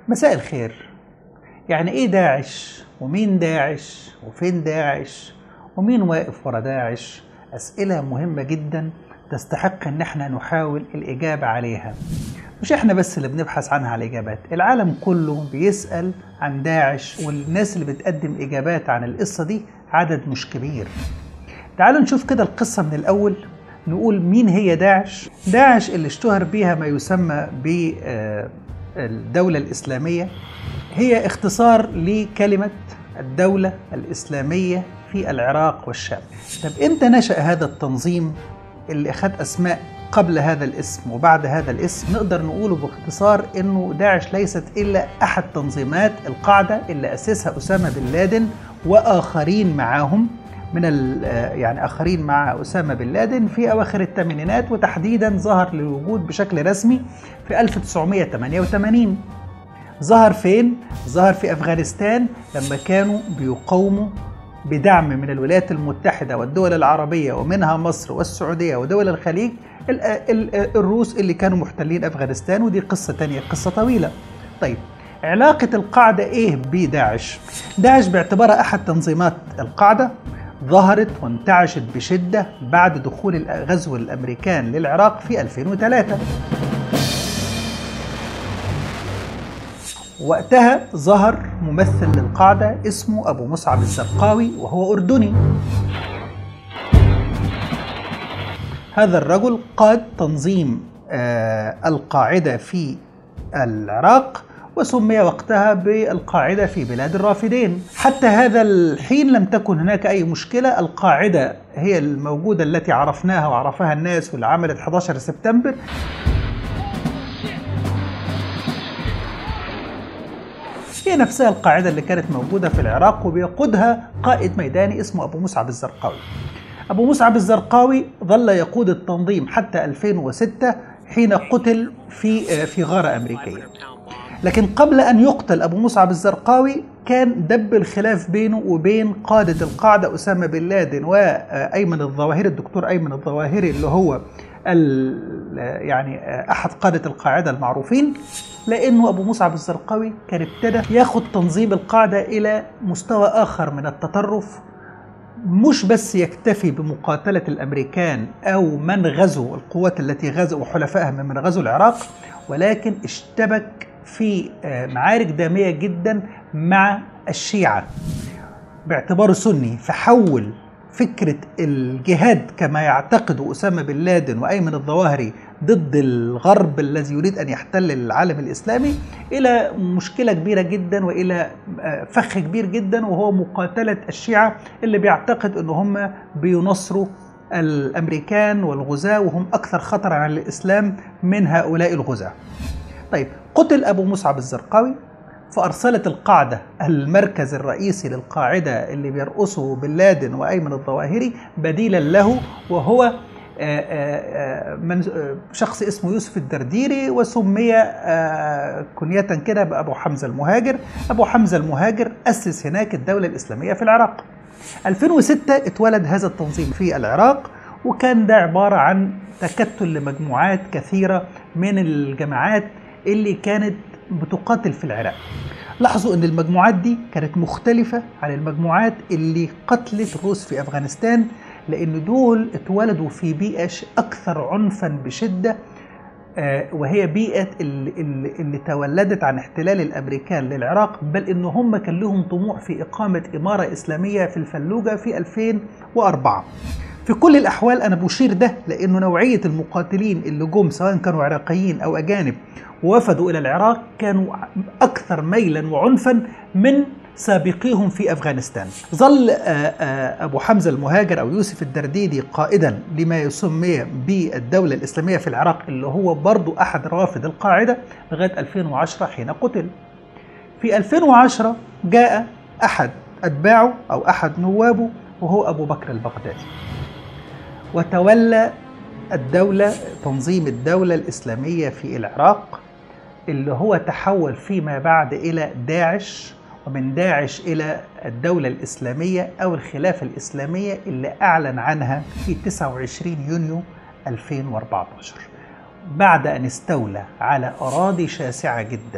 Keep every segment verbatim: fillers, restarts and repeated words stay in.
مساء الخير. يعني ايه داعش؟ ومين داعش؟ وفين داعش؟ ومين واقف ورا داعش؟ أسئلة مهمة جدا تستحق ان احنا نحاول الإجابة عليها. مش احنا بس اللي بنبحث عنها على الإجابات، العالم كله بيسأل عن داعش، والناس اللي بتقدم إجابات عن القصة دي عدد مش كبير. تعالوا نشوف كده القصة من الأول، نقول مين هي داعش. داعش اللي اشتهر بيها ما يسمى بالدولة الإسلامية هي اختصار لكلمة الدولة الإسلامية في العراق والشام. طب امتى نشأ هذا التنظيم اللي أخذ أسماء قبل هذا الاسم وبعد هذا الاسم؟ نقدر نقوله باختصار إنه داعش ليست إلا أحد تنظيمات القاعدة اللي أسسها أسامة بن لادن وآخرين معهم من يعني آخرين مع أسامة بن لادن في أواخر الثمانينات، وتحديدا ظهر للوجود بشكل رسمي في ألف وتسعمائة وثمانية وثمانين. ظهر فين؟ ظهر في أفغانستان لما كانوا بيقاوموا بدعم من الولايات المتحدة والدول العربية ومنها مصر والسعودية ودول الخليج الروس اللي كانوا محتلين أفغانستان، ودي قصة تانية، قصة طويلة. طيب علاقة القاعدة إيه بداعش؟ داعش باعتبارها أحد تنظيمات القاعدة ظهرت وانتعشت بشدة بعد دخول غزو الأمريكان للعراق في ألفين وثلاثة. وقتها ظهر ممثل للقاعدة اسمه أبو مصعب الزرقاوي وهو أردني. هذا الرجل قاد تنظيم آه القاعدة في العراق، وسمي وقتها بالقاعدة في بلاد الرافدين. حتى هذا الحين لم تكن هناك أي مشكلة، القاعدة هي الموجودة التي عرفناها وعرفها الناس واللي عملت أحد عشر سبتمبر. هي نفسها القاعدة اللي كانت موجودة في العراق وبيقودها قائد ميداني اسمه أبو مصعب الزرقاوي. أبو مصعب الزرقاوي ظل يقود التنظيم حتى ألفين وستة حين قتل في في غارة أمريكية. لكن قبل أن يقتل أبو مصعب الزرقاوي كان دب الخلاف بينه وبين قادة القاعدة أسامة بن لادن وأيمن الظواهري، الدكتور أيمن الظواهري اللي هو يعني أحد قادة القاعدة المعروفين، لأنه أبو مصعب الزرقاوي كان ابتدى ياخد تنظيم القاعدة إلى مستوى آخر من التطرف، مش بس يكتفي بمقاتلة الأمريكان أو من غزوا القوات التي غزوا وحلفائها من غزوا العراق، ولكن اشتبك في معارك دامية جدا مع الشيعة باعتباره سني، فحول فكرة الجهاد كما يعتقد أسامة بن لادن وأيمن الظواهري ضد الغرب الذي يريد أن يحتل العالم الإسلامي إلى مشكلة كبيرة جدا وإلى فخ كبير جدا، وهو مقاتلة الشيعة اللي بيعتقد أن هم بينصروا الأمريكان والغزاة، وهم أكثر خطرا على الإسلام من هؤلاء الغزاة. طيب قتل أبو مصعب الزرقاوي، فأرسلت القاعدة المركز الرئيسي للقاعدة اللي بيرأسه بن لادن وأيمن الظواهري بديلا له، وهو من شخص اسمه يوسف الدرديري، وسمي كنية كده بأبو حمزة المهاجر. أبو حمزة المهاجر أسس هناك الدولة الإسلامية في العراق. ألفين وستة اتولد هذا التنظيم في العراق، وكان ده عبارة عن تكتل لمجموعات كثيرة من الجماعات اللي كانت بتقاتل في العراق. لاحظوا ان المجموعات دي كانت مختلفة عن المجموعات اللي قتلت الروس في أفغانستان، لأن دول اتولدوا في بيئة أكثر عنفا بشدة، وهي بيئة اللي, اللي تولدت عن احتلال الأمريكان للعراق، بل إن هم كان لهم طموح في إقامة إمارة إسلامية في الفلوجة في ألفين وأربعة. في كل الأحوال أنا بشير ده لأنه نوعية المقاتلين اللي جم سواء كانوا عراقيين أو أجانب ووفدوا إلى العراق كانوا أكثر ميلا وعنفا من سابقيهم في أفغانستان. ظل أبو حمزة المهاجر أو يوسف الدرديري قائدا لما يسمى بالدولة الإسلامية في العراق، اللي هو برضو أحد روافد القاعدة لغاية ألفين وعشرة حين قتل. في ألفين وعشرة جاء أحد أتباعه أو أحد نوابه وهو أبو بكر البغدادي، وتولى الدولة تنظيم الدولة الإسلامية في العراق، اللي هو تحول فيما بعد إلى داعش، ومن داعش إلى الدولة الإسلامية أو الخلافة الإسلامية اللي أعلن عنها في تسعة وعشرين يونيو ألفين وأربعة عشر بعد أن استولى على أراضي شاسعة جدا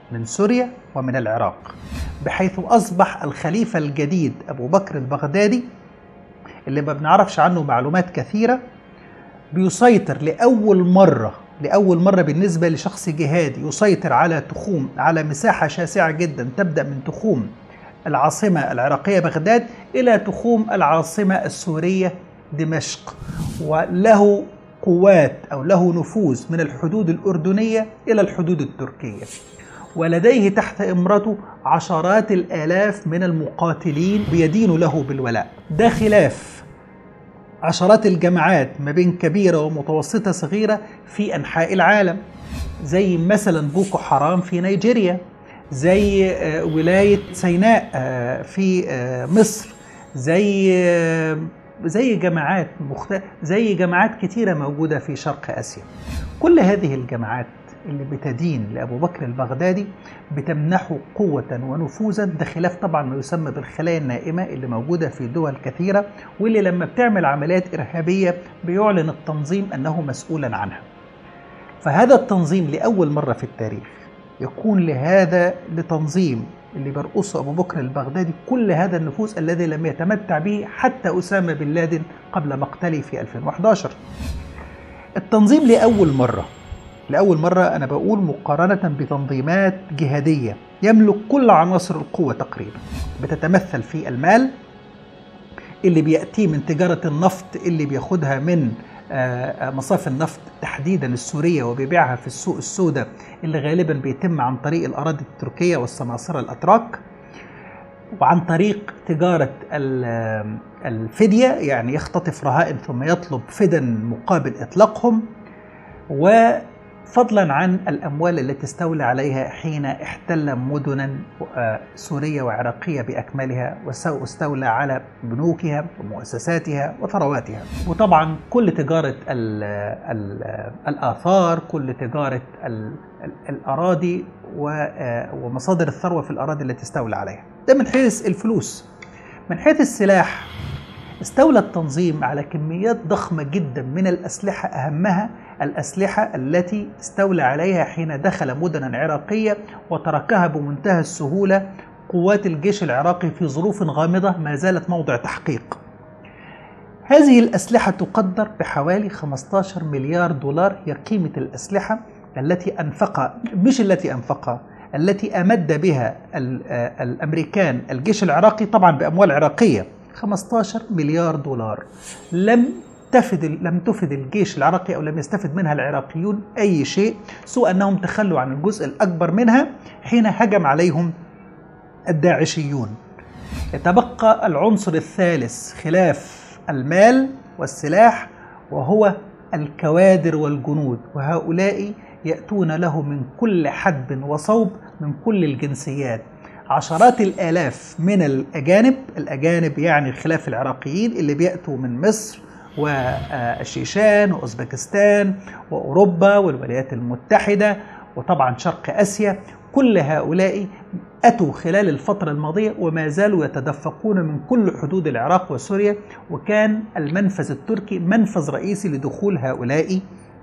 من سوريا ومن العراق، بحيث أصبح الخليفة الجديد أبو بكر البغدادي اللي ما بنعرفش عنه معلومات كثيرة بيسيطر لأول مرة لأول مرة بالنسبة لشخص جهادي يسيطر على تخوم على مساحة شاسعة جدا، تبدأ من تخوم العاصمة العراقية بغداد إلى تخوم العاصمة السورية دمشق، وله قوات أو له نفوذ من الحدود الأردنية إلى الحدود التركية، ولديه تحت إمرته عشرات الآلاف من المقاتلين بيدينوا له بالولاء. ده خلاف عشرات الجماعات ما بين كبيرة ومتوسطة صغيرة في أنحاء العالم، زي مثلا بوكو حرام في نيجيريا، زي ولاية سيناء في مصر، زي زي جماعات مخت... زي جماعات كتيرة موجودة في شرق آسيا. كل هذه الجماعات اللي بتدين لأبو بكر البغدادي بتمنحه قوة ونفوذا، ده خلاف طبعا ما يسمى بالخلايا النائمة اللي موجودة في دول كثيرة، واللي لما بتعمل عمليات إرهابية بيعلن التنظيم أنه مسؤولا عنها. فهذا التنظيم لأول مرة في التاريخ يكون لهذا لتنظيم اللي بيرقصه أبو بكر البغدادي كل هذا النفوذ الذي لم يتمتع به حتى أسامة بن لادن قبل مقتله في ألفين وأحد عشر. التنظيم لأول مرة لأول مرة أنا بقول مقارنة بتنظيمات جهادية يملك كل عناصر القوة تقريبا، بتتمثل في المال اللي بيأتي من تجارة النفط اللي بياخدها من مصاف النفط تحديدا السورية وبيبيعها في السوق السوداء اللي غالبا بيتم عن طريق الأراضي التركية والسماسرة الأتراك، وعن طريق تجارة الفدية، يعني يختطف رهائن ثم يطلب فدا مقابل إطلاقهم، وفضلا عن الأموال التي استولى عليها حين احتل مدنا سورية وعراقية بأكملها واستولى على بنوكها ومؤسساتها وثرواتها. وطبعا كل تجارة ال ال الآثار، كل تجارة ال الأراضي ومصادر الثروة في الأراضي التي استولى عليها. ده من حيث الفلوس. من حيث السلاح، استولى التنظيم على كميات ضخمة جدا من الأسلحة، أهمها الأسلحة التي استولى عليها حين دخل مدنا عراقية وتركها بمنتهى السهولة قوات الجيش العراقي في ظروف غامضة ما زالت موضع تحقيق. هذه الأسلحة تقدر بحوالي خمسة عشر مليار دولار، هي قيمة الأسلحة التي أنفق مش التي أنفقها التي أمد بها الأمريكان الجيش العراقي، طبعا بأموال عراقية، خمسة عشر مليار دولار. لم تفد لم تفد الجيش العراقي أو لم يستفد منها العراقيون أي شيء، سوى أنهم تخلوا عن الجزء الأكبر منها حين هجم عليهم الداعشيون. يتبقى العنصر الثالث خلاف المال والسلاح، وهو الكوادر والجنود، وهؤلاء يأتون له من كل حدب وصوب من كل الجنسيات، عشرات الآلاف من الأجانب الأجانب يعني خلاف العراقيين اللي بيأتوا من مصر والشيشان وأوزبكستان وأوروبا والولايات المتحدة وطبعا شرق آسيا. كل هؤلاء أتوا خلال الفترة الماضية وما زالوا يتدفقون من كل حدود العراق وسوريا، وكان المنفذ التركي منفذ رئيسي لدخول هؤلاء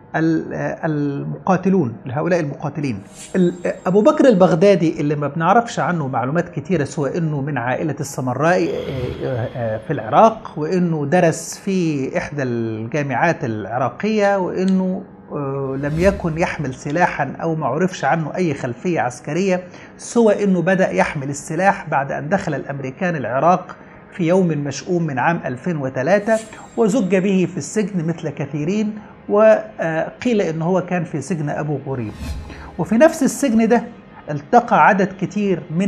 المقاتلون هؤلاء المقاتلين. أبو بكر البغدادي اللي ما بنعرفش عنه معلومات كتيرة سوى أنه من عائلة السمراء في العراق، وأنه درس في إحدى الجامعات العراقية، وأنه لم يكن يحمل سلاحا أو ما عرفش عنه أي خلفية عسكرية، سوى أنه بدأ يحمل السلاح بعد أن دخل الأمريكان العراق في يوم مشؤوم من عام ألفين وثلاثة، وزج به في السجن مثل كثيرين، وقيل إنه هو كان في سجن أبو غريب. وفي نفس السجن ده التقى عدد كتير من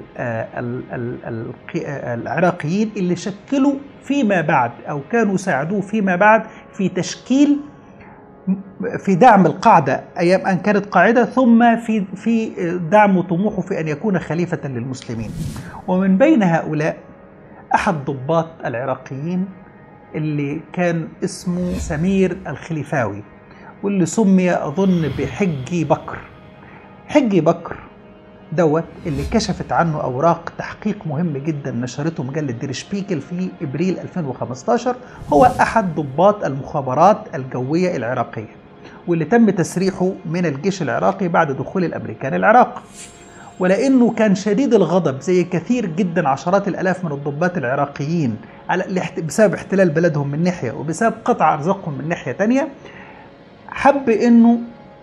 العراقيين اللي شكلوا فيما بعد أو كانوا ساعدوه فيما بعد في تشكيل في دعم القاعدة أيام أن كانت قاعدة، ثم في في دعم طموحه في أن يكون خليفة للمسلمين. ومن بين هؤلاء أحد ضباط العراقيين اللي كان اسمه سمير الخليفاوي، واللي سمي أظن بحجي بكر. حجي بكر دوت اللي كشفت عنه أوراق تحقيق مهم جدا نشرته مجلة دير شبيكل في إبريل ألفين وخمسة عشر، هو أحد ضباط المخابرات الجوية العراقية، واللي تم تسريحه من الجيش العراقي بعد دخول الأمريكان العراق. ولأنه كان شديد الغضب زي كثير جدا عشرات الآلاف من الضباط العراقيين بسبب احتلال بلدهم من ناحية وبسبب قطع أرزاقهم من ناحية تانية، حب أنه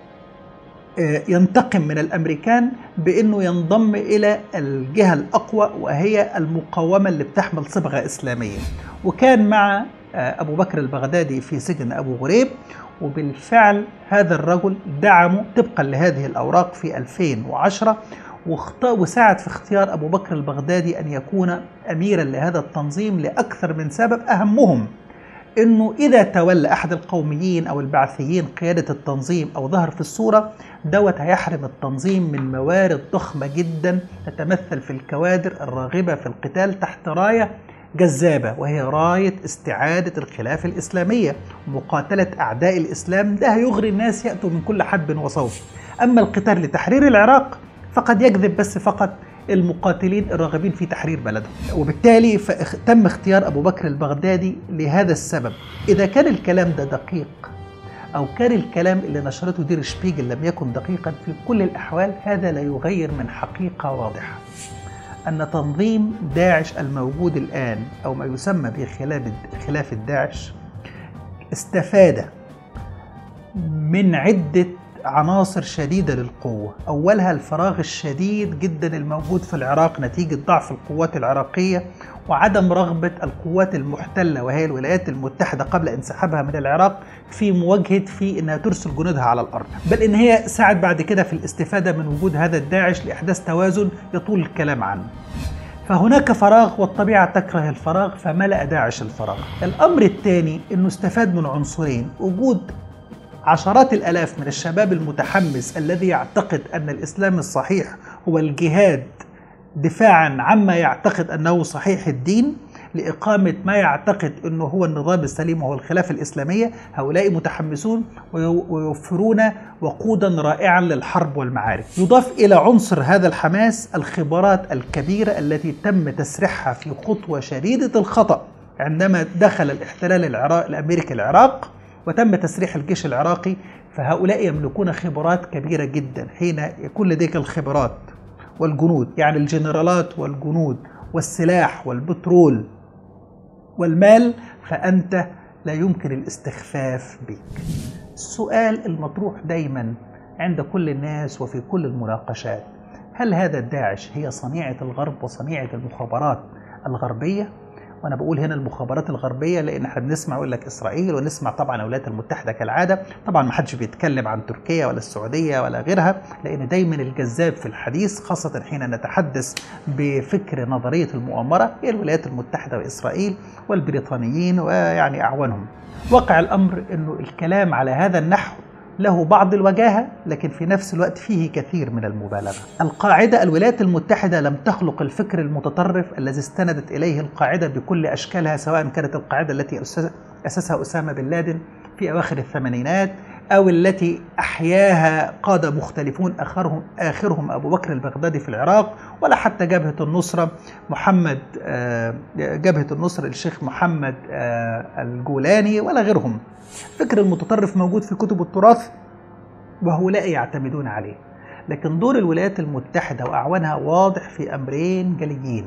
ينتقم من الأمريكان بأنه ينضم إلى الجهة الأقوى وهي المقاومة اللي بتحمل صبغة إسلامية. وكان مع أبو بكر البغدادي في سجن أبو غريب، وبالفعل هذا الرجل دعمه طبقا لهذه الأوراق في ألفين وعشرة، وساعد في اختيار أبو بكر البغدادي أن يكون أميرا لهذا التنظيم لأكثر من سبب، أهمهم أنه إذا تولى أحد القوميين أو البعثيين قيادة التنظيم أو ظهر في الصورة دوت هيحرم التنظيم من موارد ضخمة جدا تتمثل في الكوادر الراغبة في القتال تحت راية جذابة، وهي راية استعادة الخلافة الإسلامية ومقاتلة أعداء الإسلام. ده هيغري الناس يأتوا من كل حدب وصوب. أما القتال لتحرير العراق فقد يجذب بس فقط المقاتلين الراغبين في تحرير بلدهم. وبالتالي تم اختيار أبو بكر البغدادي لهذا السبب. إذا كان الكلام ده دقيق أو كان الكلام اللي نشرته دير شبيجل لم يكن دقيقا، في كل الأحوال هذا لا يغير من حقيقة واضحة، أن تنظيم داعش الموجود الآن أو ما يسمى بخلافة داعش استفاد من عدة عناصر شديدة للقوة. أولها الفراغ الشديد جدا الموجود في العراق نتيجة ضعف القوات العراقية وعدم رغبة القوات المحتلة وهي الولايات المتحدة قبل انسحابها من العراق في مواجهة في أنها ترسل جنودها على الأرض، بل إن هي ساعد بعد كده في الاستفادة من وجود هذا الداعش لإحداث توازن يطول الكلام عنه. فهناك فراغ والطبيعة تكره الفراغ فملأ داعش الفراغ. الأمر الثاني أنه استفاد من عنصرين: وجود عشرات الآلاف من الشباب المتحمس الذي يعتقد أن الإسلام الصحيح هو الجهاد دفاعا عما يعتقد أنه صحيح الدين لإقامة ما يعتقد أنه هو النظام السليم وهو الخلافة الإسلامية. هؤلاء متحمسون ويوفرون وقودا رائعا للحرب والمعارك. يضاف إلى عنصر هذا الحماس الخبرات الكبيرة التي تم تسريحها في خطوة شديدة الخطأ عندما دخل الاحتلال العراق الأمريكي العراق وتم تسريح الجيش العراقي. فهؤلاء يملكون خبرات كبيرة جدا. حين يكون لديك الخبرات والجنود، يعني الجنرالات والجنود والسلاح والبترول والمال، فأنت لا يمكن الاستخفاف بك. السؤال المطروح دايما عند كل الناس وفي كل المناقشات: هل هذا الداعش هي صنيعة الغرب وصنيعة المخابرات الغربية؟ وأنا بقول هنا المخابرات الغربية لأن احنا بنسمع يقول لك إسرائيل ونسمع طبعا الولايات المتحدة كالعادة. طبعا ما حدش بيتكلم عن تركيا ولا السعودية ولا غيرها، لأن دايما الجذاب في الحديث خاصة حين نتحدث بفكر نظرية المؤامرة هي الولايات المتحدة وإسرائيل والبريطانيين ويعني أعوانهم. واقع الأمر أنه الكلام على هذا النحو له بعض الوجاهة، لكن في نفس الوقت فيه كثير من المبالغة. القاعدة الولايات المتحدة لم تخلق الفكر المتطرف الذي استندت إليه القاعدة بكل أشكالها، سواء كانت القاعدة التي أسسها أسامة بن لادن في أواخر الثمانينات أو التي أحياها قادة مختلفون آخرهم, آخرهم أبو بكر البغدادي في العراق، ولا حتى جبهة النصرة محمد جبهة النصر الشيخ محمد الجولاني ولا غيرهم. الفكر المتطرف موجود في كتب التراث وهؤلاء يعتمدون عليه، لكن دور الولايات المتحدة وأعوانها واضح في أمرين جليين: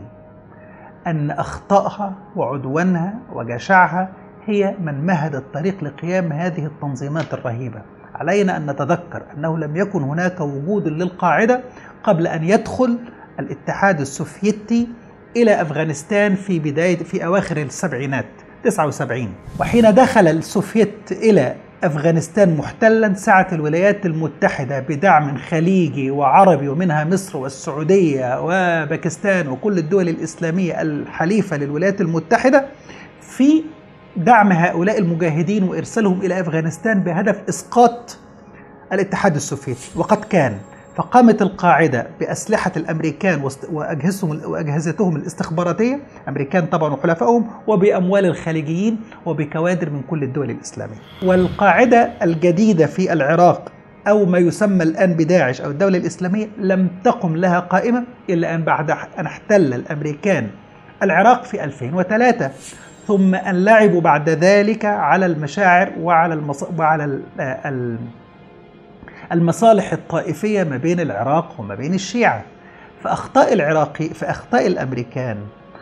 أن أخطائها وعدوانها وجشعها هي من مهد الطريق لقيام هذه التنظيمات الرهيبة. علينا أن نتذكر أنه لم يكن هناك وجود للقاعدة قبل أن يدخل الاتحاد السوفيتي إلى أفغانستان في بداية في أواخر السبعينات تسعة وسبعين، وحين دخل السوفيت إلى أفغانستان محتلا سعت الولايات المتحدة بدعم خليجي وعربي ومنها مصر والسعودية وباكستان وكل الدول الإسلامية الحليفة للولايات المتحدة في دعم هؤلاء المجاهدين وإرسالهم إلى أفغانستان بهدف إسقاط الاتحاد السوفيتي. وقد كان، فقامت القاعدة بأسلحة الأمريكان وأجهزتهم, وأجهزتهم الاستخباراتية، أمريكان طبعا وحلفائهم، وبأموال الخليجيين وبكوادر من كل الدول الإسلامية. والقاعدة الجديدة في العراق أو ما يسمى الآن بداعش أو الدولة الإسلامية لم تقم لها قائمة إلا أن بعد أن احتل الأمريكان العراق في ألفين وثلاثة، ثم أن لعبوا بعد ذلك على المشاعر وعلى, المص... وعلى المصالح الطائفية ما بين العراق وما بين الشيعة. فأخطاء العراقي في أخطاء الأمريكان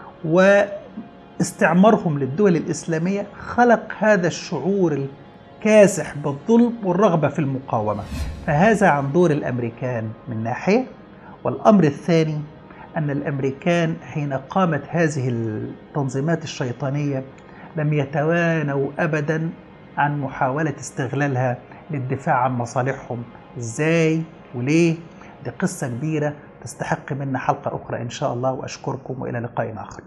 واستعمارهم للدول الإسلامية خلق هذا الشعور الكاسح بالظلم والرغبة في المقاومة. فهذا عن دور الأمريكان من ناحية. والأمر الثاني أن الأمريكان حين قامت هذه التنظيمات الشيطانية لم يتوانوا أبدا عن محاولة استغلالها للدفاع عن مصالحهم. إزاي وليه؟ دي قصة كبيرة تستحق منا حلقة أخرى إن شاء الله، وأشكركم وإلى لقاء آخر.